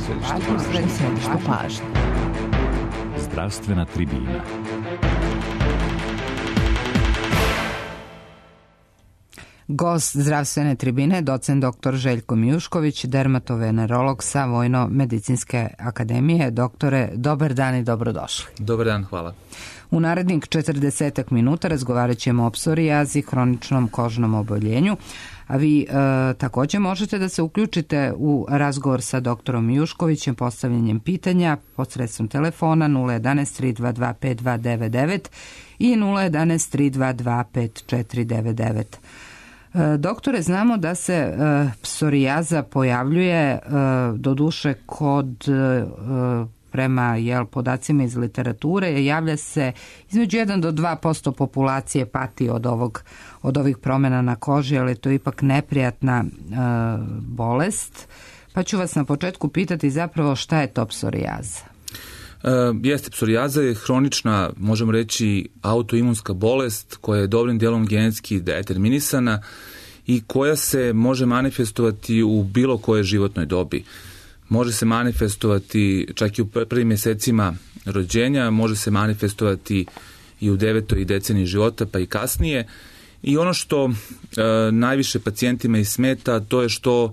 središtu pažnje. Zdravstvena tribina. Gost zdravstvene tribine, docent dr. Željko Mijušković, dermatovenerolog sa Vojno-medicinske akademije. Doktore, dobar dan i dobrodošli. Dobar dan, hvala. U narednih 40 minuta razgovarat ćemo o psorijazi, hroničnom kožnom oboljenju, a vi također možete da se uključite u razgovor sa doktorom Mijuškovićem postavljanjem pitanja posredstvom telefona 011 322 5299 i 011 322 5499. Doktore, znamo da se psorijaza pojavljuje doduše kod prema podacima iz literature, javlja se između 1 do 2% populacije pati od ovih promjena na koži, ali to je ipak neprijatna bolest. Pa ću vas na početku pitati zapravo šta je to psorijaza? Jeste, psorijaza je hronična, možemo reći, autoimunska bolest koja je dobrim dijelom genetski determinisana i koja se može manifestovati u bilo kojoj životnoj dobi. Može se manifestovati čak i u prvim mjesecima rođenja, može se manifestovati i u 9. deceniji života, pa i kasnije. I ono što najviše pacijentima i smeta, to je što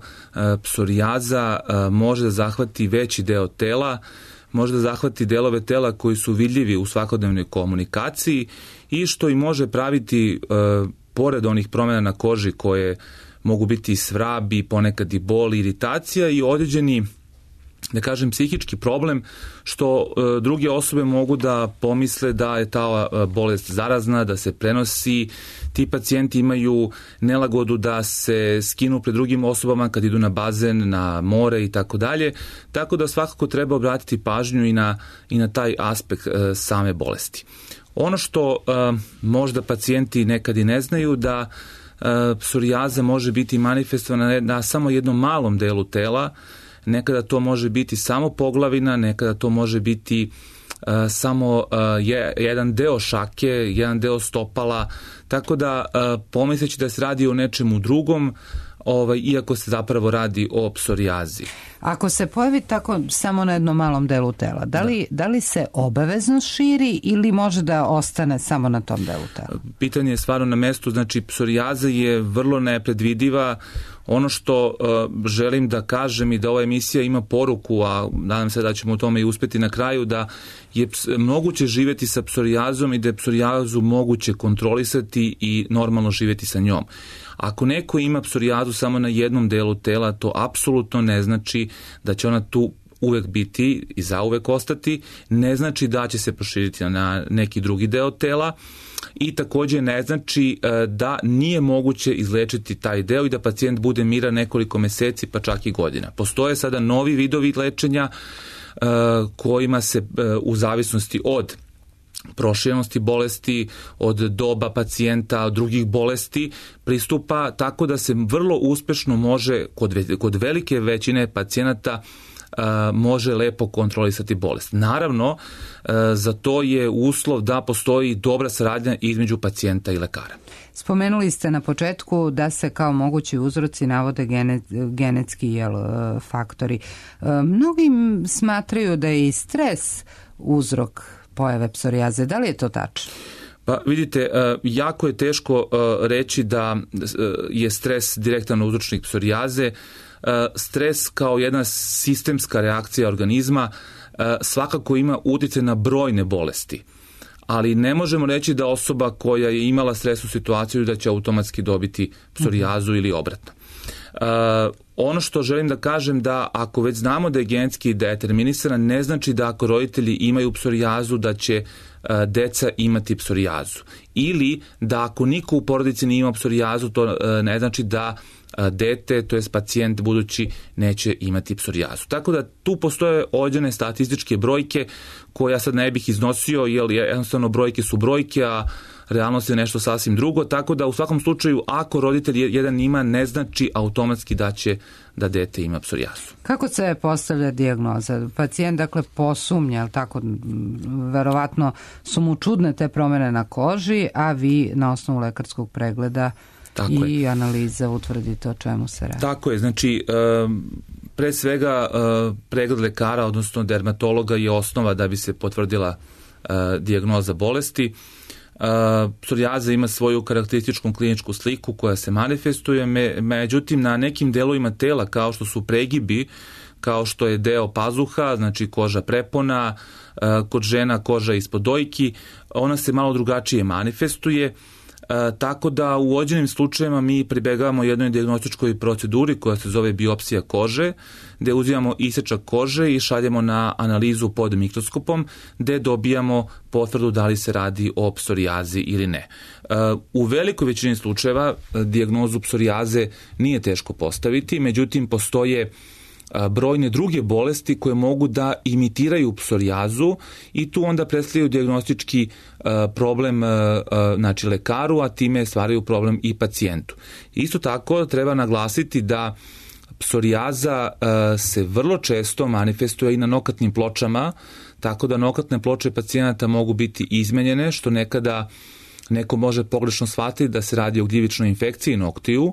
psorijaza može da zahvati veći deo tela, može da zahvati delove tela koji su vidljivi u svakodnevnoj komunikaciji i što i može praviti, pored onih promjena na koži koje mogu biti i svrabi, ponekad i bol, iritacija i određeni, da kažem, psihički problem, što druge osobe mogu da pomisle da je ta bolest zarazna, da se prenosi. Ti pacijenti imaju nelagodu da se skinu pred drugim osobama kad idu na bazen, na more i tako dalje. Tako da svakako treba obratiti pažnju i na taj aspekt same bolesti. Ono što možda pacijenti nekad i ne znaju, da psorijaza može biti manifestovana na samo jednom malom delu tela. Nekada to može biti samo poglavina, nekada to može biti samo jedan deo šake, jedan deo stopala, tako da pomisleći da se radi o nečemu drugom, iako se zapravo radi o psorijazi. Ako se pojavi tako samo na jednom malom delu tela, da li se obavezno širi ili može da ostane samo na tom delu tela? Pitanje je stvarno na mestu, znači psorijaza je vrlo nepredvidiva. Ono što želim da kažem i da ova emisija ima poruku, a nadam se da ćemo u tome i uspjeti na kraju, da je moguće živjeti sa psorijazom i da je psorijazu moguće kontrolisati i normalno živjeti sa njom. Ako neko ima psorijazu samo na jednom delu tela, to apsolutno ne znači da će ona tu uvek biti i zauvek ostati, ne znači da će se proširiti na neki drugi deo tela i također ne znači da nije moguće izlečiti taj deo i da pacijent bude miran nekoliko mjeseci pa čak i godina. Postoje sada novi vidovi lečenja kojima se u zavisnosti od proširenosti bolesti, od doba pacijenta, od drugih bolesti pristupa tako da se vrlo uspješno može kod velike većine pacijenata može lepo kontrolisati bolest. Naravno, za to je uslov da postoji dobra saradnja između pacijenta i lekara. Spomenuli ste na početku da se kao mogući uzroci navode genetski faktori. Mnogi smatraju da je i stres uzrok pojave psorijaze. Da li je to tačno? Pa vidite, jako je teško reći da je stres direktan uzročnik psorijaze. Stres kao jedna sistemska reakcija organizma svakako ima utjecaj na brojne bolesti. Ali ne možemo reći da osoba koja je imala stresnu situaciju da će automatski dobiti psorijazu ili obratno. Ono što želim da kažem, da ako već znamo da je genetski determinisana, ne znači da ako roditelji imaju psorijazu da će deca imati psorijazu. Ili da ako niko u porodici nije imao psorijazu, to ne znači da dete, to jest pacijent budući, neće imati psorijazu. Tako da tu postoje određene statističke brojke koje ja sad ne bih iznosio, jer jednostavno brojke su brojke, a realnost je nešto sasvim drugo, tako da u svakom slučaju ako roditelj jedan ima, ne znači automatski da će da dete ima psorijazu. Kako se postavlja dijagnoza? Pacijent dakle posumnja, ali tako, verovatno su mu čudne te promjene na koži, a vi na osnovu lekarskog pregleda i analiza utvrdite o čemu se radi. Tako je, znači Pre svega pregled lekara, odnosno dermatologa je osnova da bi se potvrdila dijagnoza bolesti. Psorijaza ima svoju karakterističku kliničku sliku koja se manifestuje, međutim na nekim delovima tela kao što su pregibi, kao što je deo pazuha, znači koža prepona, kod žena koža ispod dojki, ona se malo drugačije manifestuje, tako da u određenim slučajevima mi pribegavamo jednoj dijagnostičkoj proceduri koja se zove biopsija kože, gde uzimamo isečak kože i šaljemo na analizu pod mikroskopom, gde dobijamo potvrdu da li se radi o psorijazi ili ne. U velikoj većini slučajeva dijagnozu psorijaze nije teško postaviti, međutim postoje brojne druge bolesti koje mogu da imitiraju psorijazu i tu onda predstavljaju dijagnostički problem znači lekaru, a time stvaraju problem i pacijentu. Isto tako treba naglasiti da psorijaza se vrlo često manifestuje i na nokatnim pločama, tako da nokatne ploče pacijenata mogu biti izmenjene, što nekada neko može pogrešno shvatiti da se radi o gljivičnoj infekciji noktiju,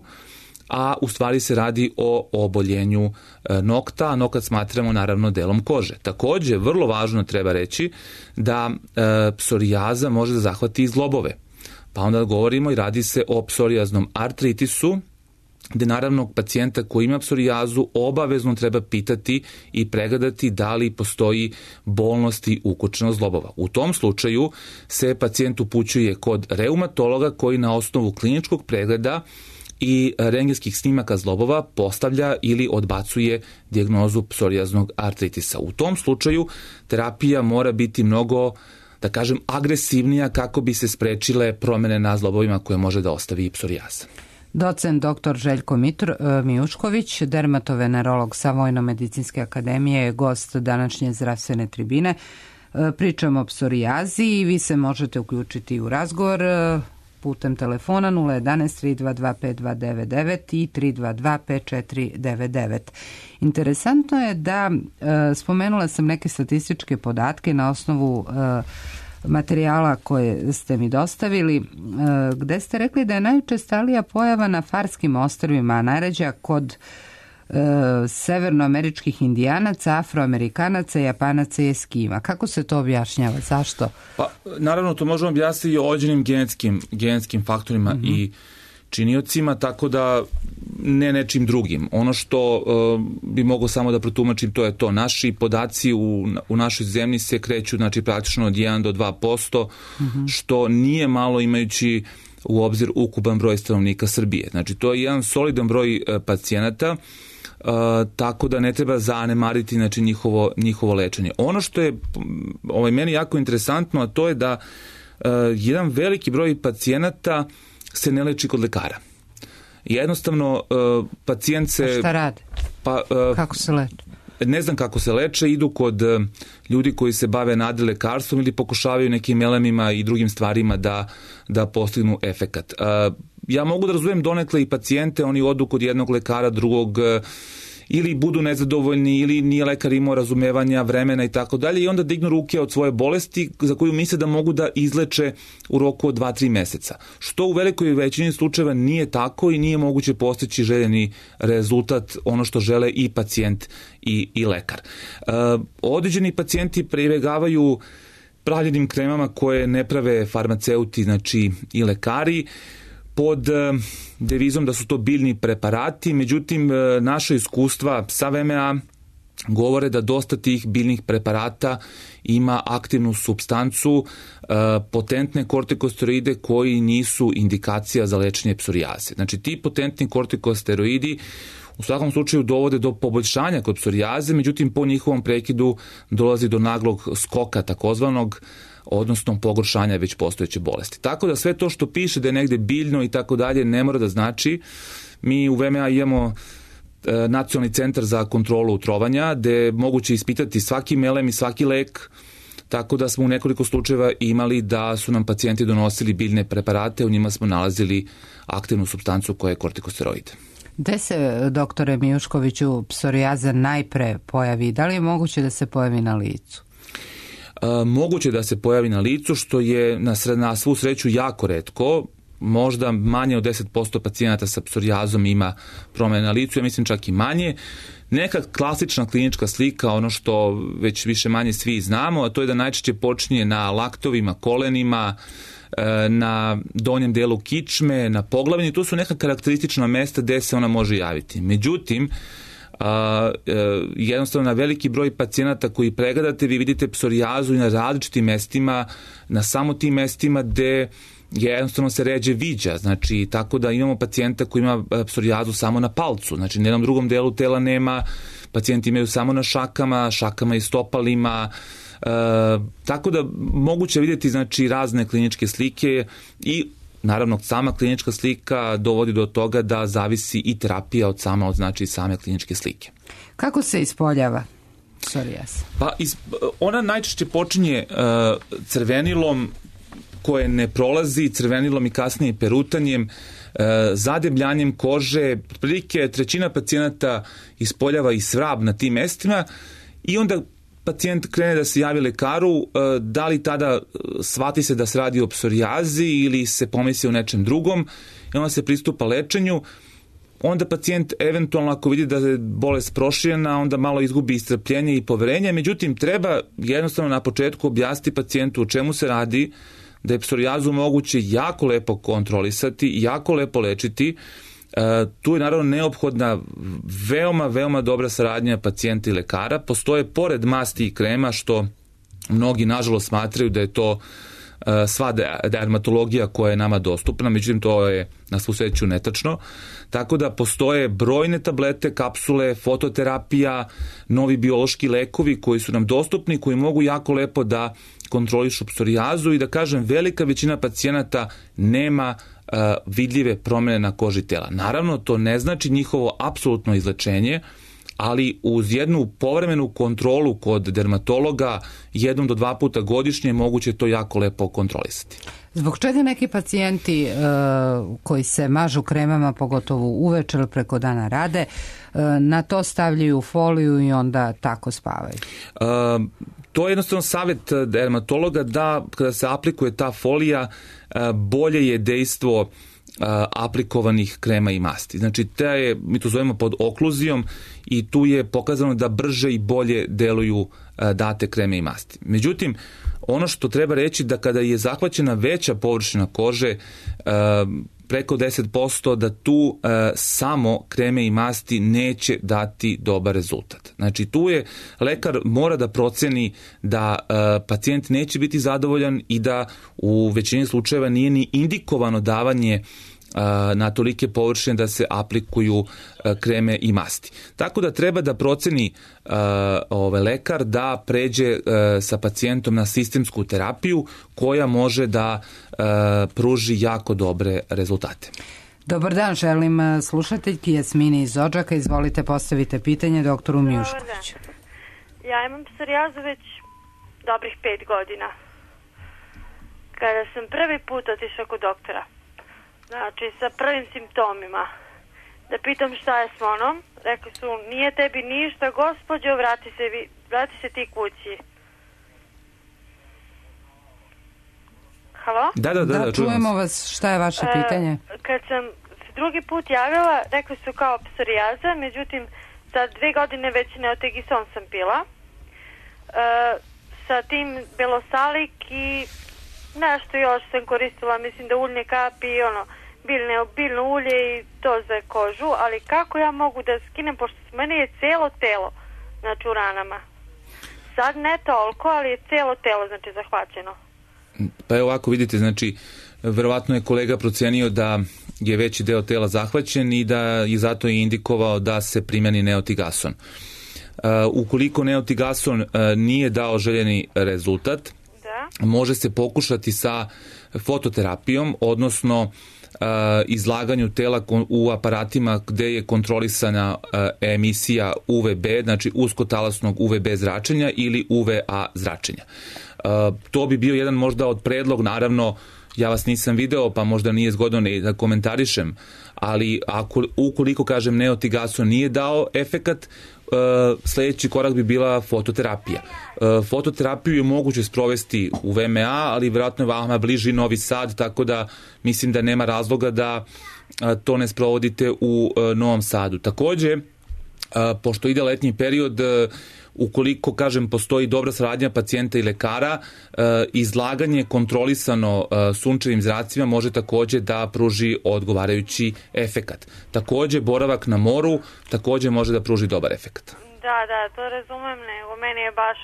a u stvari se radi o oboljenju nokta, a nokat smatramo naravno delom kože. Takođe, vrlo važno treba reći da psorijaza može da zahvati i zglobove. Pa onda govorimo i radi se o psorijaznom artritisu, gde naravno pacijenta koji ima psorijazu obavezno treba pitati i pregledati da li postoji bolnost i ukočenost zglobova. U tom slučaju se pacijent upućuje kod reumatologa koji na osnovu kliničkog pregleda i rentgenskih snimaka zglobova postavlja ili odbacuje dijagnozu psorijaznog artritisa. U tom slučaju terapija mora biti mnogo, da kažem, agresivnija kako bi se sprečile promene na zglobovima koje može da ostavi psorijaza. Docent dr. Željko Mijušković, dermatovenerolog sa Vojno-medicinske akademije, je gost današnje zdravstvene tribine. Pričamo o psorijazi i vi se možete uključiti u razgovor putem telefona 011 322 5299 i 322 5499. Interesantno je da spomenula sam neke statističke podatke na osnovu materijala koje ste mi dostavili, gde ste rekli da je najučestalija pojava na Farskim ostrvima, a najređa kod severnoameričkih indijanaca, afroamerikanaca, japanaca i eskima. Kako se to objašnjava? Zašto? Pa, naravno, to možemo objasniti i o određenim genetskim faktorima i činiocima, tako da ne nečim drugim. Ono što bi mogo samo da protumačim, to je to. Naši podaci u našoj zemlji se kreću, znači praktično od 1 do 2%, što nije malo imajući u obzir ukupan broj stanovnika Srbije. Znači, to je jedan solidan broj pacijenata, tako da ne treba zanemariti, znači, njihovo lečenje. Ono što je meni jako interesantno, a to je da jedan veliki broj pacijenata se ne leči kod lekara. Jednostavno, pacijent se... A šta rade? Kako se leče? Ne znam kako se leče, idu kod ljudi koji se bave nadrilekarstvom ili pokušavaju nekim elemima i drugim stvarima da postignu efekat. Ja mogu da razumem donekle i pacijente, oni odu kod jednog lekara, drugog, ili budu nezadovoljni, ili nije lekar imao razumevanja, vremena i tako dalje, i onda dignu ruke od svoje bolesti za koju misle da mogu da izleče u roku od 2-3 meseca. Što u velikoj većini slučajeva nije tako i nije moguće postići željeni rezultat, ono što žele i pacijent i lekar. Određeni pacijenti pribegavaju pravljenim kremama koje ne prave farmaceuti, znači i lekari, pod devizom da su to biljni preparati, međutim naša iskustva sa VMA govore da dosta tih biljnih preparata ima aktivnu supstancu, potentne kortikosteroide koji nisu indikacija za lečenje psorijaze. Znači ti potentni kortikosteroidi u svakom slučaju dovode do poboljšanja kod psorijaze, međutim po njihovom prekidu dolazi do naglog skoka takozvanog, odnosno pogoršanja već postojeće bolesti. Tako da sve to što piše da je negde biljno i tako dalje ne mora da znači. Mi u VMA imamo Nacionalni centar za kontrolu trovanja, gde je moguće ispitati svaki melem i svaki lek, tako da smo u nekoliko slučajeva imali da su nam pacijenti donosili biljne preparate, u njima smo nalazili aktivnu supstancu koja je kortikosteroid. Gde se, doktore Mijuškoviću, psorijaza najpre pojavi? Da li je moguće da se pojavi na licu? Moguće da se pojavi na licu, što je na svu sreću jako retko. možda manje od 10% pacijenata sa psorijazom ima promjene na licu, ja mislim čak i manje. Neka klasična klinička slika, ono što već više manje svi znamo, a to je da najčešće počinje na laktovima, kolenima, na donjem delu kičme, na poglavini. To su neka karakteristična mesta gde se ona može javiti. Međutim, jednostavno na veliki broj pacijenata koji pregledate, vi vidite psorijazu i na različitim mestima, na samo tim mestima gde jednostavno se ređe viđa, znači tako da imamo pacijenta koji ima psorijazu samo na palcu, znači na jednom drugom delu tela nema, pacijenti imaju samo na šakama i stopalima, tako da moguće vidjeti znači razne kliničke slike i naravno sama klinička slika dovodi do toga da zavisi i terapija od same kliničke slike. Kako se ispoljava psorijaz? Pa ona najčešće počinje crvenilom koje ne prolazi, crvenilom i kasnije perutanjem, zadebljanjem kože, otprilike trećina pacijenata ispoljava i svrab na tim mestima i onda pacijent krene da se javi lekaru, da li tada shvati se da se radi o psorijazi ili se pomisli o nečem drugom i onda se pristupa lečenju. Onda pacijent eventualno ako vidi da je bolest proširena, onda malo izgubi strpljenje i poverenje, međutim treba jednostavno na početku objasniti pacijentu o čemu se radi, da je psorijazu moguće jako lepo kontrolisati, jako lepo lečiti. Tu je naravno neophodna veoma dobra saradnja pacijenta i lekara. Postoje pored masti i krema, što mnogi nažalost smatraju da je to sva dermatologija koja je nama dostupna, međutim to je na svu sreću netačno. Tako da postoje brojne tablete, kapsule, fototerapija, novi biološki lekovi koji su nam dostupni, koji mogu jako lepo da kontrolišu psorijazu i da kažem velika većina pacijenata nema vidljive promjene na koži tela. Naravno to ne znači njihovo apsolutno izlečenje, ali uz jednu povremenu kontrolu kod dermatologa 1 do 2 puta godišnje moguće to jako lepo kontrolisati. Zbog čega neki pacijenti koji se mažu kremama, pogotovo uveče ili preko dana rade, na to stavljaju foliju i onda tako spavaju? To je jednostavno savjet dermatologa da kada se aplikuje ta folija bolje je dejstvo aplikovanih krema i masti. Znači, mi to zovemo pod okluzijom i tu je pokazano da brže i bolje deluju date kreme i masti. Međutim, ono što treba reći da kada je zahvaćena veća površina kože, preko 10%, da tu samo kreme i masti neće dati dobar rezultat. Znači tu je lekar mora da proceni da pacijent neće biti zadovoljan i da u većini slučajeva nije ni indikovano davanje na tolike površine da se aplikuju kreme i masti. Tako da treba da proceni lekar da pređe sa pacijentom na sistemsku terapiju koja može da pruži jako dobre rezultate. Dobar dan, želim slušateljki Jasmini iz Odžaka. Izvolite, postavite pitanje doktoru Mijuškoviću. Ja imam psorijazu već dobrih 5 godina. Kada sam prvi put otišla kod doktora, znači sa prvim simptomima, da pitam šta je s onom, rekli su nije tebi ništa, gospođo, vrati se ti kući. Halo? Da, čujemo vas. Šta je vaše pitanje? Kad sam drugi put javila, rekli su kao psorijaza, međutim za 2 godine već neotegison sam pila. Sa tim belosalik i nešto još sam koristila, mislim da uljne kapi i biljno ulje i to za kožu, ali kako ja mogu da skinem, pošto meni je celo telo, znači u ranama. Sad ne toliko, ali je celo telo, znači zahvaćeno. Pa evo ovako vidite, znači verovatno je kolega procenio da je veći deo tela zahvaćen i da je zato i indikovao da se primeni neotigason. Ukoliko neotigason nije dao željeni rezultat, može se pokušati sa fototerapijom, odnosno izlaganju tela u aparatima gde je kontrolisana emisija UVB, znači uskotalasnog UVB zračenja ili UVA zračenja. To bi bio jedan možda od predlog, naravno ja vas nisam video pa možda nije zgodno ni da komentarišem, ali ukoliko kažem neotigason nije dao efekat, sledeći korak bi bila fototerapija. Fototerapiju je moguće sprovesti u VMA, ali vjerojatno je vama bliži Novi Sad, tako da mislim da nema razloga da to ne sprovodite u Novom Sadu. Takođe, pošto ide letnji period, ukoliko, kažem, postoji dobra saradnja pacijenta i lekara, izlaganje kontrolisano sunčevim zracima može takođe da pruži odgovarajući efekat. Takođe, boravak na moru takođe može da pruži dobar efekat. Da, to razumem, nego meni je baš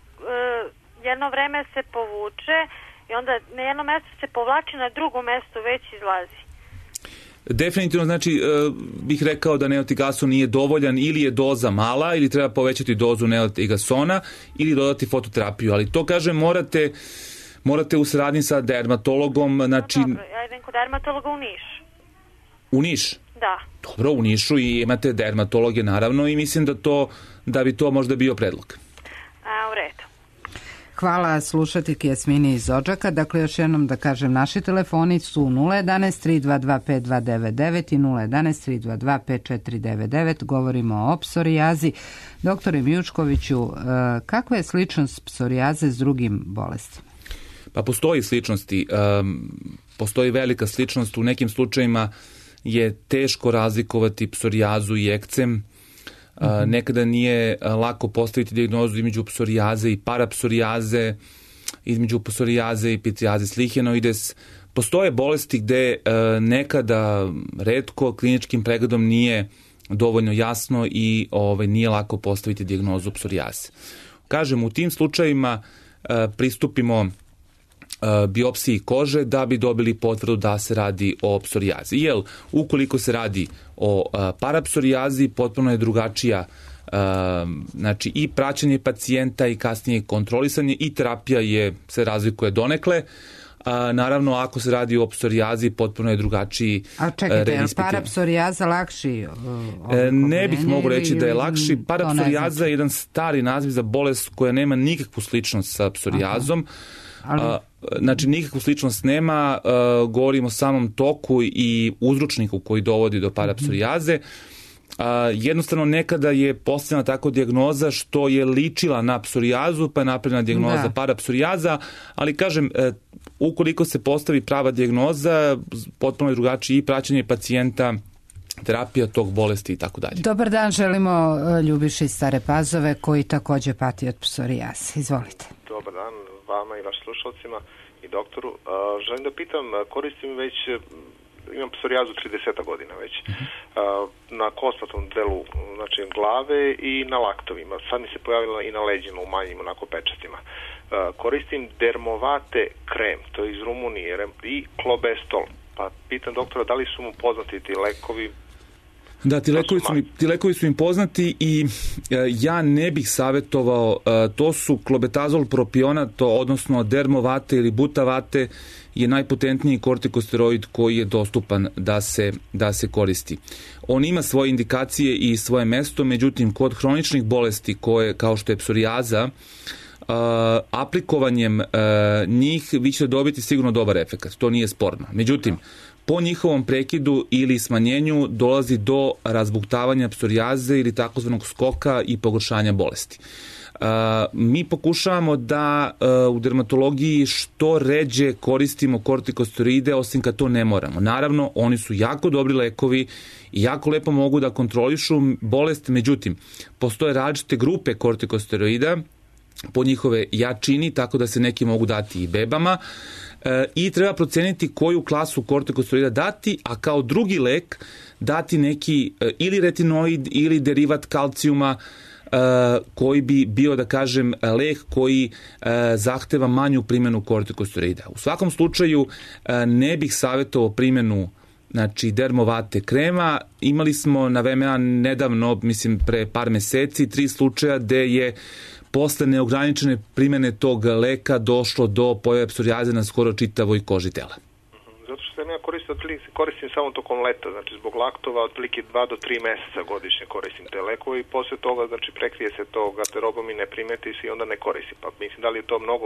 jedno vreme se povuče i onda na jedno mesto se povlači, na drugo mesto već izlazi. Definitivno, znači, bih rekao da neotigason nije dovoljan, ili je doza mala, ili treba povećati dozu neotigasona, ili dodati fototerapiju, ali to, kažem, morate u saradnji sa dermatologom, znači... Dobro, ja idem kod dermatologa u Niš. U Niš? Da. Dobro, u Nišu i imate dermatologe, naravno, i mislim da bi to možda bio predlog. U redu. Hvala slušateljki Jasmini iz Odžaka. Dakle, još jednom da kažem, naši telefoni su 011 322 5299 i 011 322 5499. Govorimo o psorijazi. Doktore Mijuškoviću, kakva je sličnost psorijaze s drugim bolestima? Pa postoji sličnosti. Postoji velika sličnost. U nekim slučajima je teško razlikovati psorijazu i ekcem. Nekada nije lako postaviti dijagnozu između psorijaze i parapsorijaze, između psorijaze i pitrijaze lichenioides. Postoje bolesti gde nekada retko kliničkim pregledom nije dovoljno jasno i nije lako postaviti dijagnozu psorijaze. Kažem, u tim slučajima pristupimo biopsiji kože da bi dobili potvrdu da se radi o psorijazi. Jer ukoliko se radi o parapsorijazi, potpuno je drugačija, znači i praćenje pacijenta i kasnije kontrolisanje i terapija se razlikuje donekle. Naravno, ako se radi o psorijazi, potpuno je drugačiji. A čekajte, je li parapsorijaza lakši? Ne bih mogu reći da je lakši. Parapsorijaza je jedan stari naziv za bolest koja nema nikakvu sličnost sa psorijazom. Znači, nikakvu sličnost nema, govorimo o samom toku i uzročniku koji dovodi do parapsorijaze. Jednostavno, nekada je postavljena tako dijagnoza što je ličila na psorijazu, pa je napravljena dijagnoza parapsorijaza, ali kažem, ukoliko se postavi prava dijagnoza, potpuno je drugačije i praćenje pacijenta, terapija tog bolesti i tako dalje. Dobar dan, želimo Ljubiši iz Stare Pazove koji takođe pati od psorijaze. Izvolite. Dobar dan vama i vašim slušalcima i doktoru. Želim da pitam, koristim već, imam psorijazu 30 godina već, na kostnatom delu, znači glave i na laktovima. Sad mi se pojavila i na leđima, u manjim onako pečatima. Koristim Dermovate krem, to je iz Rumunije, i Klobestol. Pa pitam doktora da li su mu poznati ti lekovi. Da, ti lekovi su im poznati i ja ne bih savjetovao, to su klobetazol propionat, odnosno Dermovate ili Butavate je najpotentniji kortikosteroid koji je dostupan da se koristi. On ima svoje indikacije i svoje mesto, međutim kod hroničnih bolesti koje, kao što je psorijaza, aplikovanjem njih vi ćete dobiti sigurno dobar efekat, to nije sporno. Međutim, po njihovom prekidu ili smanjenju dolazi do razbuktavanja psorijaze ili takozvanog skoka i pogoršanja bolesti. Mi pokušavamo da u dermatologiji što ređe koristimo kortikosteroide, osim kad to ne moramo. Naravno, oni su jako dobri lekovi i jako lepo mogu da kontrolišu bolest, međutim, postoje različite grupe kortikosteroida po njihove jačini, tako da se neki mogu dati i bebama, i treba proceniti koju klasu kortikosteroida dati, a kao drugi lek dati neki ili retinoid ili derivat kalcijuma koji bi bio, da kažem, lek koji zahteva manju primjenu kortikosteroida. U svakom slučaju ne bih savjetovao primjenu, znači, Dermovate krema. Imali smo na VMA nedavno, mislim pre par meseci, 3 slučaja gde je posle neograničene primjene tog leka došlo do pojave psorijaze na skoro čitavoj koži tela. Zato što sam ja koristim samo tokom leta, znači zbog laktova otprilike 2 do 3 meseca godišnje koristim te lekove i posle toga, znači, prekrije se to garderobom i ne primeti se i onda ne koristim. Pa mislim, da li je to mnogo?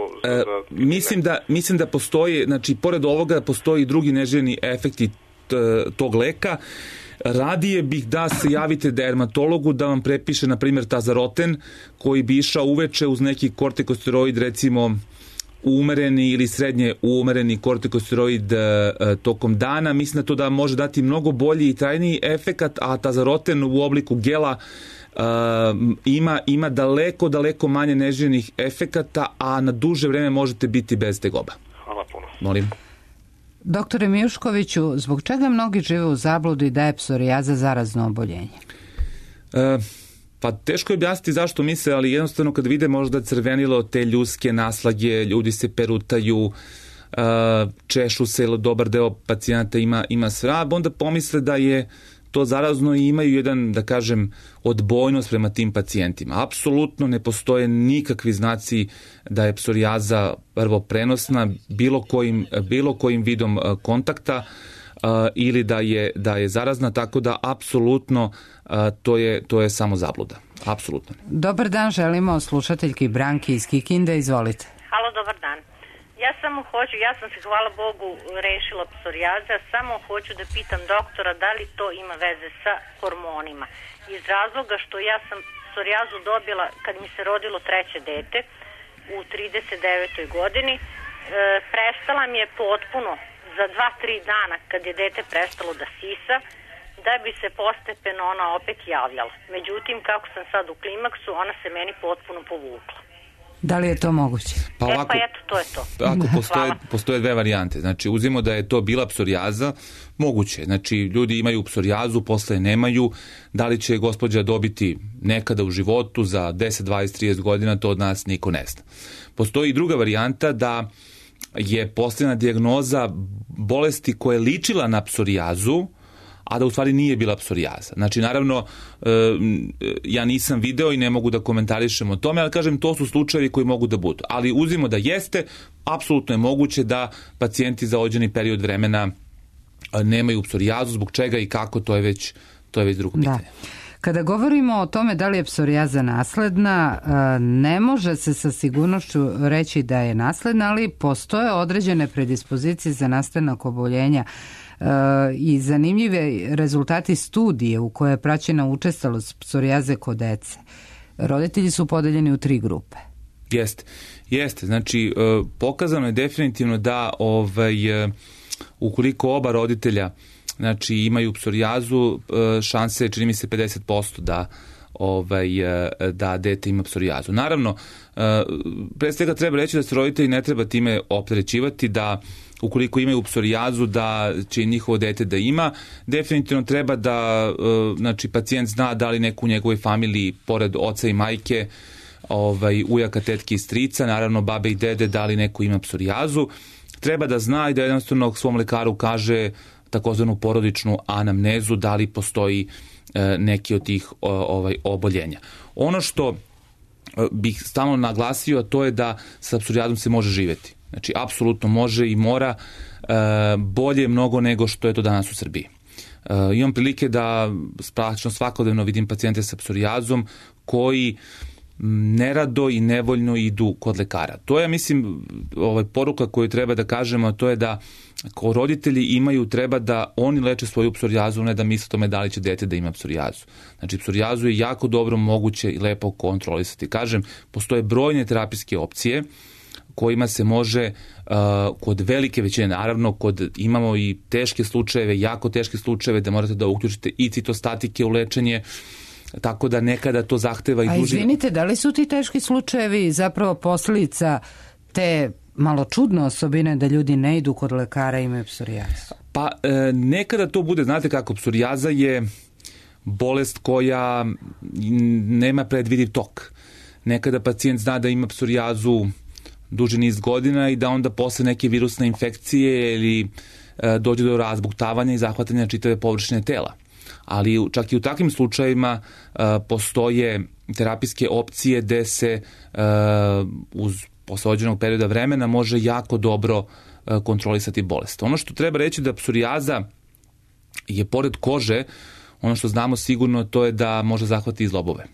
Mislim da postoji, znači, pored ovoga postoji i drugi neželjeni efekti tog leka. radije bih da se javite dermatologu da vam prepiše, na primjer, tazaroten, koji bi išao uveče uz neki kortikosteroid, recimo umereni ili srednje umereni kortikosteroid tokom dana. Mislim da to da može dati mnogo bolji i trajniji efekat, a tazaroten u obliku gela ima daleko manje neželjenih efekata, a na duže vreme možete biti bez tegoba. Hvala puno. Molim. Doktore Mijuškoviću, zbog čega mnogi žive u zabludi da je psorijaza zarazno oboljenje? Pa teško je objasniti zašto misle, ali jednostavno kad vide možda crvenilo te ljuske naslage, ljudi se perutaju, češu se, dobar deo pacijenata ima svrab, onda pomisle da je to zarazno i imaju jedan, da kažem, odbojnost prema tim pacijentima. Apsolutno ne postoje nikakvi znaci da je psorijaza prvo prenosna bilo kojim vidom kontakta ili da je zarazna, tako da apsolutno to je samo zabluda. Apsolutno. Dobar dan, želimo slušateljki Branki iz Kikinde, izvolite. Halo, dobar dan. Ja sam se, hvala Bogu, rešila psorijaza, samo hoću da pitam doktora da li to ima veze sa hormonima. Iz razloga što ja sam psorijazu dobila kad mi se rodilo treće dete u 39. godini, prestala mi je potpuno za 2-3 dana kad je dete prestalo da sisa, da bi se postepeno ona opet javljala. Međutim, kako sam sad u klimaksu, ona se meni potpuno povukla. Da li je to moguće? Pa eto, to je to. Ako postoje dve varijante. Znači, uzimo da je to bila psorijaza, moguće. Znači, ljudi imaju psorijazu, posle nemaju. Da li će gospođa dobiti nekada u životu za 10, 20, 30 godina, to od nas niko ne zna. Postoji i druga varijanta da je postavljena dijagnoza bolesti koja je ličila na psorijazu, a da u stvari nije bila psorijaza. Znači, naravno, ja nisam video i ne mogu da komentarišem o tome, ali kažem, to su slučajevi koji mogu da budu. Ali uzimo da jeste, apsolutno je moguće da pacijenti za određeni period vremena nemaju psorijazu, zbog čega i kako, to je već drugo pitanje. Da. Kada govorimo o tome da li je psorijaza nasledna, ne može se sa sigurnošću reći da je nasledna, ali postoje određene predispozicije za nastanak oboljenja i zanimljive rezultati studije u kojoj je praćena učestalost psorijaze kod dece. Roditelji su podeljeni u 3 grupe. Jeste. Znači, pokazano je definitivno da ukoliko oba roditelja imaju psorijazu, šanse je, čini mi se, 50% da dete ima psorijazu. Naravno, pre svega treba reći da se roditelji ne treba time opterećivati, da ukoliko imaju psorijazu da će njihovo dete da ima. Definitivno treba da pacijent zna da li neko u njegovoj familiji, pored oca i majke, ujaka, tetke i strica, naravno babe i dede, da li neko ima psorijazu. Treba da zna i da jednostavno svom lekaru kaže takozvanu porodičnu anamnezu, da li postoji neki od tih oboljenja. Ono što bih stalno naglasio, to je da sa psorijazom se može živjeti. Znači, apsolutno može i mora, bolje mnogo nego što je to danas u Srbiji. Imam prilike da praktično svakodnevno vidim pacijente sa psorijazom koji nerado i nevoljno idu kod lekara. To je, mislim, poruka koju treba da kažemo, to je da kao roditelji treba da oni leče svoju psorijazu, ne da misle tome da li će dete da ima psorijazu. Znači, psorijazu je jako dobro moguće i lepo kontrolisati. Kažem, postoje brojne terapijske opcije kojima se može kod velike većine, naravno, imamo i teške slučajeve, jako teške slučajeve da morate da uključite i citostatike u lečenje, tako da nekada to zahteva i duži... A izvinite, da li su ti teški slučajevi zapravo posljedica te malo čudne osobine da ljudi ne idu kod lekara i imaju psorijazu? Pa nekada to bude, znate kako, psorijaza je bolest koja nema predvidiv tok. Nekada pacijent zna da ima psorijazu duži niz godina i da onda posle neke virusne infekcije ili dođe do razbuktavanja i zahvatanja čitave površine tela. Ali čak i u takvim slučajevima postoje terapijske opcije gde se posle određenog perioda vremena može jako dobro kontrolisati bolest. Ono što treba reći da psorijaza je pored kože, ono što znamo sigurno, to je da može zahvatiti i zlobove.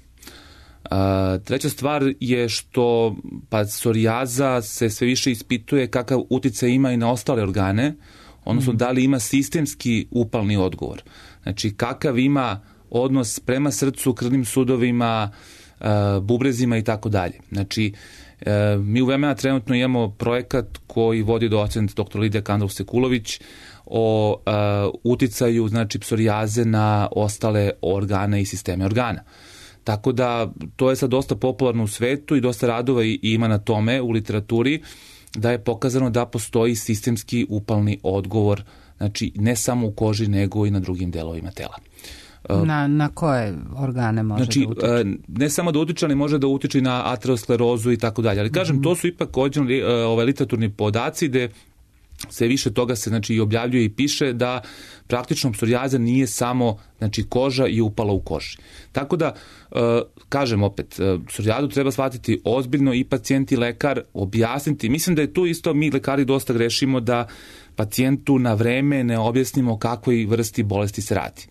Treća stvar je što psorijaza se sve više ispituje kakav uticaj ima i na ostale organe, odnosno da li ima sistemski upalni odgovor. Znači, kakav ima odnos prema srcu, krvnim sudovima, bubrezima i tako dalje. Znači, mi u VMA trenutno imamo projekat koji vodi docent dr. Lidija Kandov-Sekulović o uticaju, znači, psorijaze na ostale organe i sisteme organa. Tako da to je sad dosta popularno u svetu i dosta radova ima na tome u literaturi, da je pokazano da postoji sistemski upalni odgovor, znači ne samo u koži nego i na drugim delovima tela. Na koje organe može da utiče? Ne samo da utiče, ali može da utiče i na aterosklerozu i tako dalje. Ali kažem, to su ipak literaturni podaci gde sve više toga se, znači, i objavljuje i piše da praktično psorijaza nije samo, znači, koža i upala u koži. Tako da, kažem opet, psorijazu treba shvatiti ozbiljno i pacijent i lekar objasniti. Mislim da je tu isto mi lekari dosta grešimo da pacijentu na vreme ne objasnimo kakvoj vrsti bolesti se radi.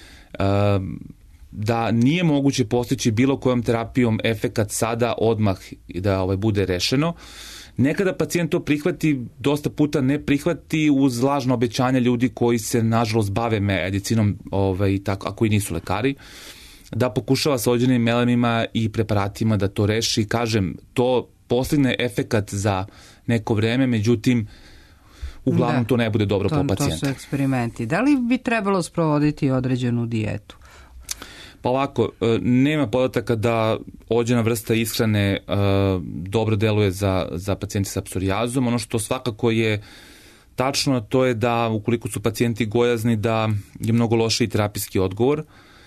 Da nije moguće postići bilo kojom terapijom efekat sada odmah i da bude rešeno. Nekada pacijent to prihvati, dosta puta ne prihvati uz lažno obećanja ljudi koji se nažalost bave medicinom, a koji nisu lekari, da pokušava sa određenim melemima i preparatima da to reši. Kažem, to postigne efekat za neko vreme, međutim, uglavnom to ne bude dobro po pacijenta. To su eksperimenti. Da li bi trebalo sprovoditi određenu dijetu? Pa ovako, nema podataka da određena vrsta ishrane dobro deluje za pacijente sa psorijazom. Ono što svakako je tačno, to je da ukoliko su pacijenti gojazni, da je mnogo lošiji terapijski odgovor,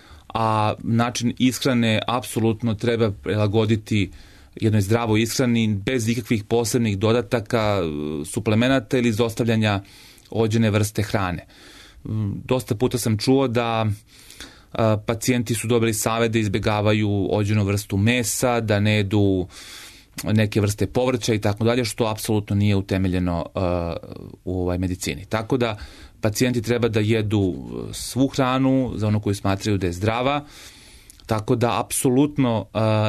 a način ishrane apsolutno treba prilagoditi jednoj zdravoj ishrani bez ikakvih posebnih dodataka, suplemenata ili izostavljanja određene vrste hrane. Dosta puta sam čuo da pacijenti su dobili savjet da izbjegavaju određenu vrstu mesa, da ne jedu neke vrste povrća i tako dalje, što apsolutno nije utemeljeno u medicini. Tako da pacijenti treba da jedu svu hranu za ono koju smatraju da je zdrava, tako da apsolutno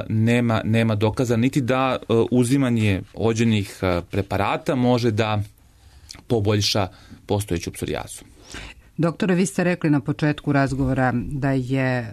nema dokaza niti da uzimanje određenih preparata može da poboljša postojeću psorijazu. Doktore, vi ste rekli na početku razgovora da je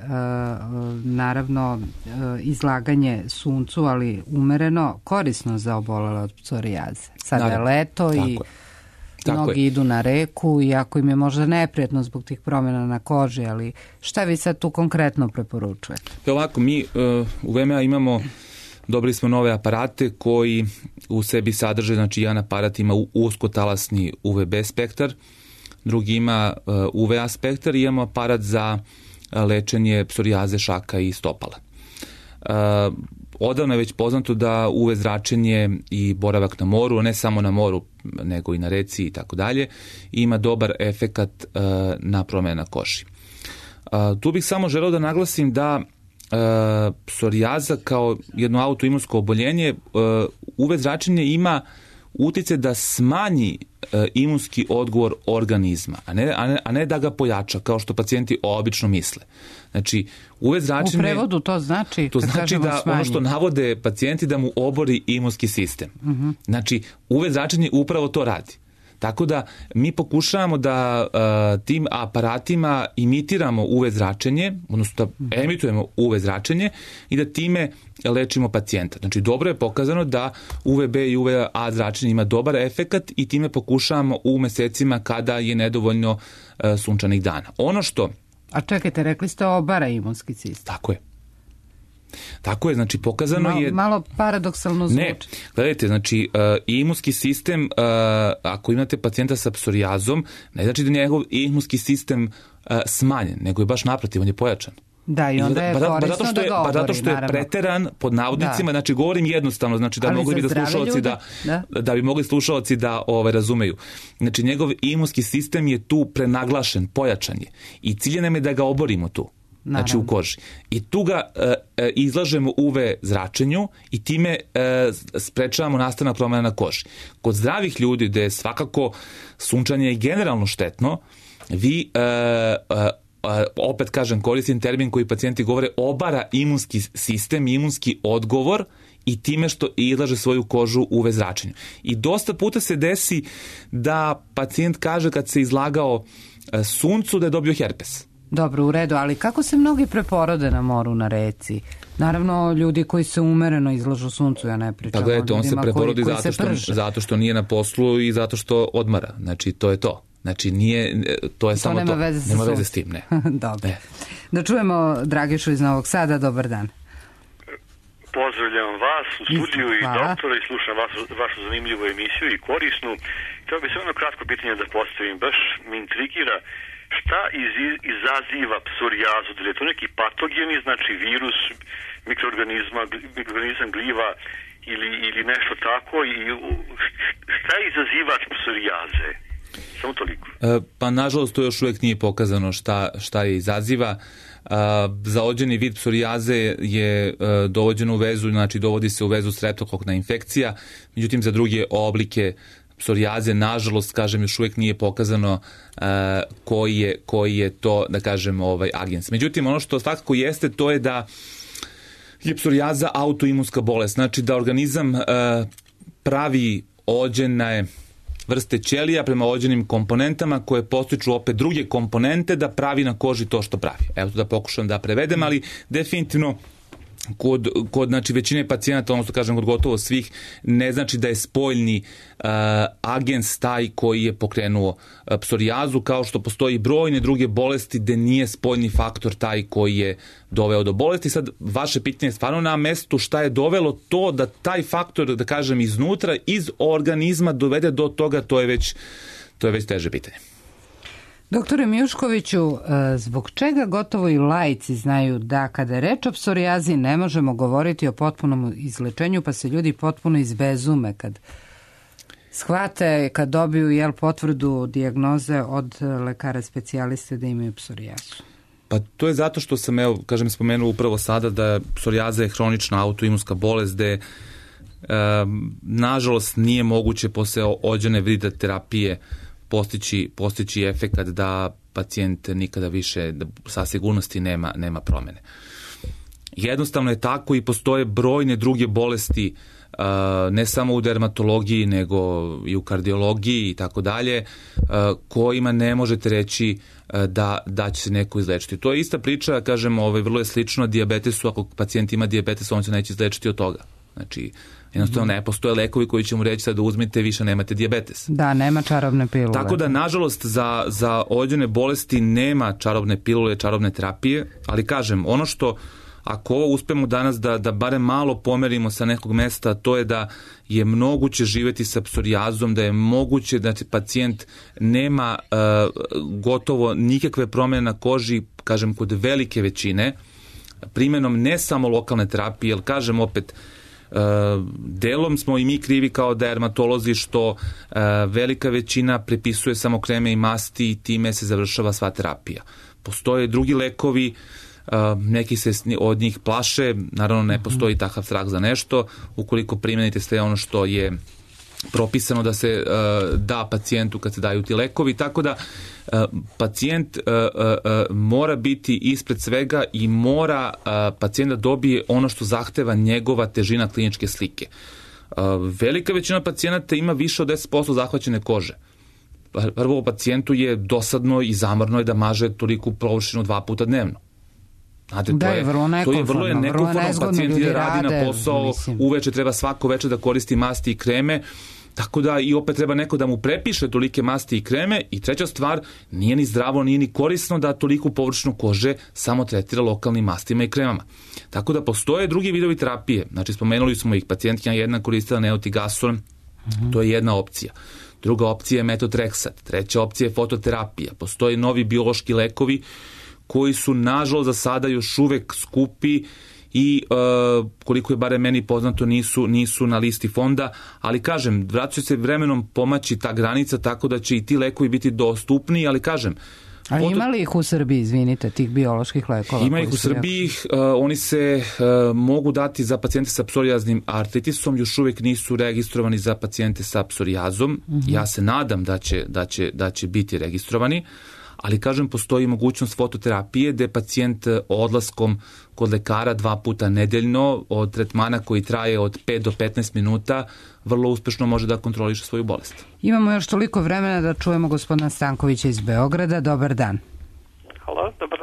naravno izlaganje suncu, ali umereno, korisno za obolele od psorijaze. Sada je leto i mnogi idu na reku, iako im je možda neprijatno zbog tih promjena na koži, ali šta vi sad tu konkretno preporučujete? Ovako, mi u VMA imamo, dobili smo nove aparate koji u sebi sadrže, znači jedan aparat ima uskotalasni UVB spektar, drugi ima UVA spektar i imamo aparat za lečenje psorijaze šaka i stopala. Odavno je već poznato da UV zračenje i boravak na moru, ne samo na moru, nego i na reci i tako dalje, ima dobar efekat na promjene na koži. Tu bih samo želeo da naglasim da psorijaza kao jedno autoimunsko oboljenje, UV zračenje ima utjecaj da smanji imunski odgovor organizma, a ne da ga pojača, kao što pacijenti obično misle. Znači, UV zračenje... U prevodu to znači... To znači da smanji. Ono što navode pacijenti da mu obori imunski sistem. Znači, UV zračenje upravo to radi. Tako da mi pokušavamo da tim aparatima imitiramo UV zračenje, odnosno da emitujemo UV zračenje i da time lečimo pacijenta. Znači, dobro je pokazano da UVB i UVA zračenje ima dobar efekat i time pokušavamo u mesecima kada je nedovoljno sunčanih dana. Ono što... A čekajte, rekli ste obara imunski sistem. Tako je, znači pokazano je... Malo paradoksalno zvuči. Ne, gledajte, znači imunski sistem, ako imate pacijenta sa psorijazom, ne znači da je njegov imunski sistem smanjen, nego je baš naprotiv, on je pojačan. Da, i onda je korisno da ga obori, zato što je preteran, pod navodnicima, znači govorim jednostavno, znači da mogli bi da slušalci da bi mogli slušalci da razumeju. Znači njegov imunski sistem je tu prenaglašen, pojačan je i cilj nam je da ga oborimo tu. Znači u koži. I tu ga izlažemo UV zračenju i time sprečavamo nastanak promjena na koži. Kod zdravih ljudi, gde je svakako sunčanje je generalno štetno, vi, opet kažem, koristim termin koji pacijenti govore, obara imunski sistem, imunski odgovor i time što izlaže svoju kožu UV zračenju. I dosta puta se desi da pacijent kaže kad se izlagao suncu da je dobio herpes. Dobro, u redu, ali kako se mnogi preporode na moru, na reci? Naravno, ljudi koji se umereno izlažu suncu, ja ne pričam. Pa gledajte, on se preporodi koji zato što nije na poslu i zato što odmara. Znači, to je to. Znači, to je samo to. Nema veze s tim, ne. Dobro. Da čujemo Dragišu iz Novog Sada, dobar dan. Pozdravljam vas u studiju i doktora i slušam vašu zanimljivu emisiju i korisnu. Htio bih se jedno kratko pitanje da postavim. Baš me intrigira šta izaziva psorijazu, da je to neki patogeni, znači virus, mikroorganizam gljiva ili nešto tako, i šta je izazivač psorijaze? Samo toliko. Pa nažalost to još uvijek nije pokazano šta je izaziva. Za određeni vid psorijaze je dovođeno u vezu, znači dovodi se u vezu streptokokna infekcija, međutim za druge oblike psorijaze, nažalost, kažem, još uvijek nije pokazano koji je to, da kažem, agens. Međutim, ono što svakako jeste, to je da je psorijaza autoimunska bolest, znači da organizam pravi određene vrste ćelija prema određenim komponentama koje postiču opet druge komponente da pravi na koži to što pravi. Evo to da pokušam da prevedem, ali definitivno kod znači, većine pacijenata, odnosno kažem kod gotovo svih, ne znači da je spoljni agens taj koji je pokrenuo psorijazu, kao što postoji brojne druge bolesti gde nije spoljni faktor taj koji je doveo do bolesti. Sad, vaše pitanje je stvarno na mestu šta je dovelo to da taj faktor, da kažem, iznutra, iz organizma dovede do toga, to je već teže pitanje. Doktore Mijuškoviću, zbog čega gotovo i laici znaju da kada je reč o psorijazi ne možemo govoriti o potpunom izlečenju, pa se ljudi potpuno izbezume kad shvate, kad dobiju potvrdu dijagnoze od lekara specijaliste da imaju psorijazu? Pa to je zato što sam, spomenuo upravo sada da psorijaza je hronična autoimunska bolest gde nažalost nije moguće posle određene vrste terapije postići efekat da pacijent nikada više sa sigurnosti nema promene. Jednostavno je tako i postoje brojne druge bolesti, ne samo u dermatologiji nego i u kardiologiji i tako dalje, kojima ne možete reći da će se neko izlečiti. To je ista priča, kažem, vrlo je slično dijabetesu. Ako pacijent ima dijabetes, on se neće izlečiti od toga. Znači, jednostavno ne postoje lekovi koji će mu reći sad da uzmite, više nemate dijabetes. Da, nema čarobne pilule. Tako da, nažalost, za određene bolesti nema čarobne pilule, čarobne terapije, ali kažem, ono što, ako ovo uspemo danas da barem malo pomerimo sa nekog mesta, to je da je moguće živjeti sa psorijazom, da je moguće da pacijent nema gotovo nikakve promjene na koži, kažem, kod velike većine, primjenom ne samo lokalne terapije, jer kažem opet, delom smo i mi krivi kao dermatolozi što velika većina prepisuje samo kreme i masti i time se završava sva terapija. Postoje drugi lekovi, neki se od njih plaše, naravno ne postoji takav strah za nešto, ukoliko primenite sve ono što je propisano da se da pacijentu kad se daju ti lekovi, tako da pacijent mora biti ispred svega i mora pacijent da dobije ono što zahteva njegova težina kliničke slike. Velika većina pacijenata ima više od 10% zahvaćene kože. Prvo, pacijentu je dosadno i zamorno je da maže toliku površinu 2 puta dnevno. Znate, to je vrlo nekomfortno, pacijent ide radi na posao, uveče treba svako večer da koristi masti i kreme, tako da i opet treba neko da mu prepiše tolike masti i kreme. I treća stvar, nije ni zdravo, nije ni korisno da toliku površinu kože samo tretira lokalnim mastima i kremama. Tako da postoje drugi vidovi terapije, znači spomenuli smo ih, pacijentkinja jedna koristila neotigason, to je jedna opcija. Druga opcija je metotreksat, treća opcija je fototerapija, postoje novi biološki lekovi koji su nažalost za sada još uvek skupi i koliko je bare meni poznato nisu na listi fonda, ali kažem, vraća se vremenom pomaći ta granica tako da će i ti lekovi biti dostupni, ali kažem... Ali ima li ih u Srbiji, izvinite, tih bioloških lekova? Ima ih u Srbiji, oni se mogu dati za pacijente sa psorijaznim artritisom, još uvijek nisu registrovani za pacijente sa psorijazom. Ja se nadam da će biti registrovani, ali kažem, postoji mogućnost fototerapije gde pacijent odlaskom kod lekara 2 puta nedeljno od tretmana koji traje od 5 do 15 minuta vrlo uspešno može da kontroliše svoju bolest. Imamo još toliko vremena da čujemo gospodina Stankovića iz Beograda. Dobar dan. Halo, dobar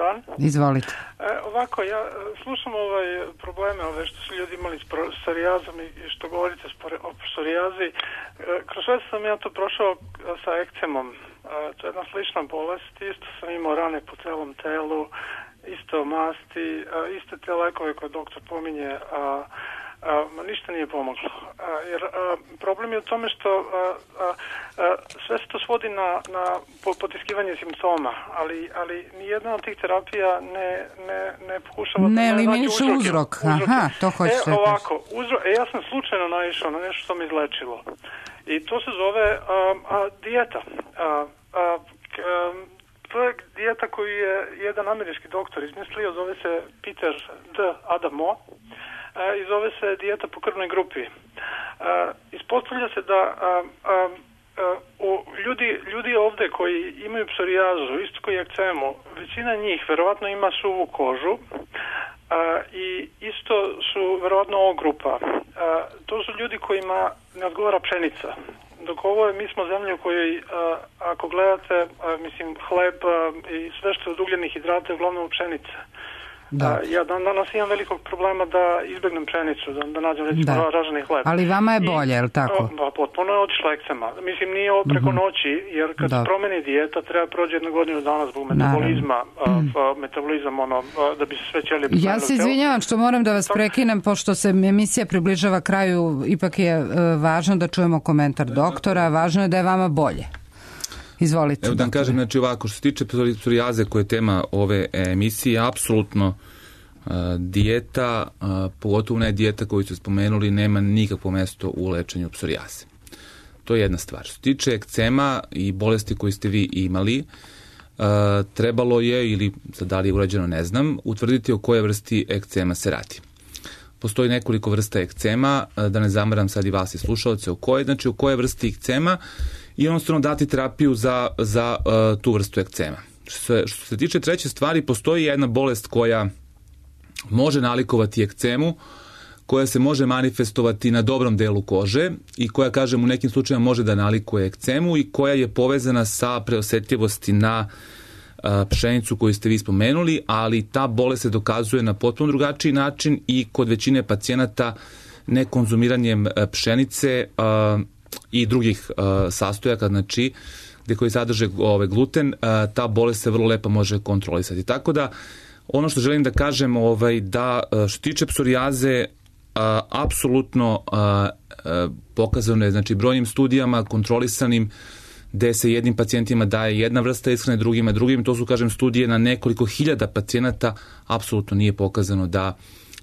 dan. Izvolite. Ovako, ja slušam probleme što su ljudi imali s psorijazom i što govorite o psorijazi. Kroz sve sam ja to prošao sa ekcemom. To je jedna slična bolest. Isto sam imao rane po celom telu, isto masti, iste te lekove koje doktor pominje, ništa nije pomoglo. Jer problem je u tome što sve se to svodi na potiskivanje simptoma, ali nijedna od tih terapija ne pokušava... Ne eliminiše uzrok. Aha, to hoćete. Ovako, ja sam slučajno naišao na nešto što me izlečilo. I to se zove dijeta. To je dijeta koju je jedan američki doktor izmislio, zove se Peter D. Adamo, i zove se dijeta po krvnoj grupi. Ispostavlja se da ljudi ovde koji imaju psorijazu, isto koji ekcemu, većina njih verovatno ima suvu kožu i isto su verovatno O grupa. To su ljudi kojima ne odgovara pšenica. Dok mi smo zemlja u kojoj, ako gledate, hleb i sve što je od ugljenih hidrata je uglavnom pšenica. Ja danas imam velikog problema da izbjegnem pšenicu, da nađem recimo raženi hleb. Ali vama je bolje, je li tako? Potpuno je otišla ekcema. Nije ovo preko noći, jer kad se promeni dijeta treba prođe 1 godinu dana zbog metabolizam, da bi se sve ćelije... Ja se izvinjavam što moram da vas prekinem, pošto se emisija približava kraju, ipak je važno da čujemo komentar doktora, važno je da je vama bolje. Izvolite. Evo da vam kažem, znači ovako, što se tiče psorijaze koja je tema ove emisije, apsolutno dijeta, pogotovo ne dijeta koju ste spomenuli, nema nikakvo mesto u lečenju psorijaze. To je jedna stvar. Što se tiče ekcema i bolesti koje ste vi imali, trebalo je, ili sad da li je urađeno ne znam, utvrditi o kojoj vrsti ekcema se radi. Postoji nekoliko vrsta ekcema, da ne zamaram sad i vas i slušalce o kojoj vrsti ekcema, i jednostavno dati terapiju za tu vrstu ekcema. Što se tiče treće stvari, postoji jedna bolest koja može nalikovati ekcemu, koja se može manifestovati na dobrom delu kože i koja, kažem, u nekim slučajima može da nalikuje ekcemu i koja je povezana sa preosetljivosti na pšenicu koju ste vi spomenuli, ali ta bolest se dokazuje na potpuno drugačiji način i kod većine pacijenata nekonzumiranjem pšenice i drugih sastojaka, znači gdje koji sadrže gluten, ta bolest se vrlo lepo može kontrolisati. Tako da, ono što želim da kažem, da što tiče psorijaze, apsolutno pokazano je, znači, brojnim studijama kontrolisanim, gde se jednim pacijentima daje jedna vrsta ishrane, drugim, to su, kažem, studije na nekoliko hiljada pacijenata, apsolutno nije pokazano da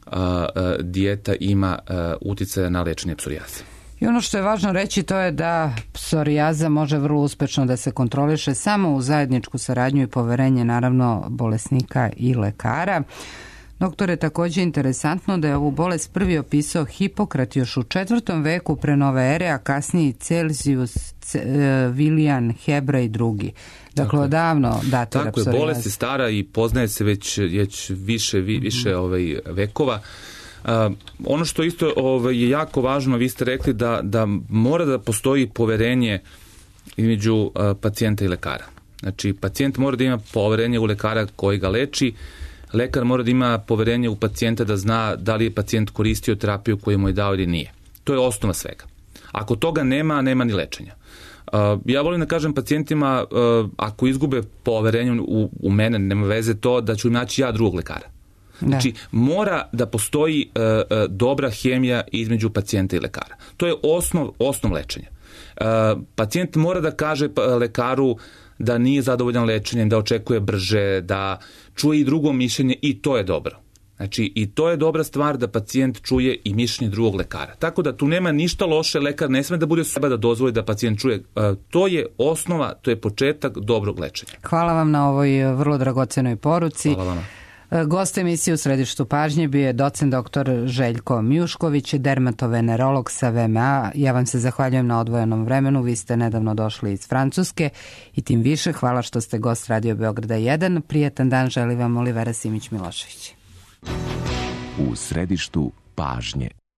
dijeta ima uticaja na lečenje psorijaze. I ono što je važno reći, to je da psorijaza može vrlo uspešno da se kontroliše samo u zajedničku saradnju i poverenje, naravno, bolesnika i lekara. Doktore, također je interesantno da je ovu bolest prvi opisao Hipokrat još u 4. veku pre nove ere, a kasnije Celzijus, Vilijan, Hebra i drugi. Dakle, odavno datira psorijaza. Tako je, bolest je stara i poznaje se već više vekova. Ono što isto je jako važno, vi ste rekli da mora da postoji poverenje između pacijenta i lekara. Znači, pacijent mora da ima poverenje u lekara koji ga leči, lekar mora da ima poverenje u pacijenta da zna da li je pacijent koristio terapiju koju mu je dao ili nije. To je osnova svega. Ako toga nema ni lečenja. Ja volim da kažem pacijentima, ako izgube poverenje u mene, nema veze to da ću naći ja drugog lekara. Znači, mora da postoji dobra hemija između pacijenta i lekara. To je osnov lečenja. Pacijent mora da kaže lekaru da nije zadovoljan lečenjem, da očekuje brže, da čuje i drugo mišljenje, i to je dobro. Znači, i to je dobra stvar da pacijent čuje i mišljenje drugog lekara. Tako da tu nema ništa loše, lekar ne sme da bude seba da dozvoli da pacijent čuje. To je osnova, to je početak dobrog lečenja. Hvala vam na ovoj vrlo dragocenoj poruci. Hvala vam. Gost emisije u središtu pažnje bio je docent dr. Željko Mijušković, dermatovenerolog sa VMA. Ja vam se zahvaljujem na odvojenom vremenu, vi ste nedavno došli iz Francuske i tim više hvala što ste gost Radio Beograda 1. Prijetan dan želi vam Olivera Simić-Milošević. U središtu pažnje.